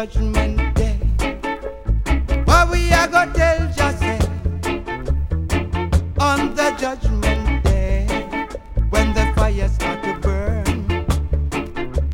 judgment day. But we are gonna tell Jah say on the judgment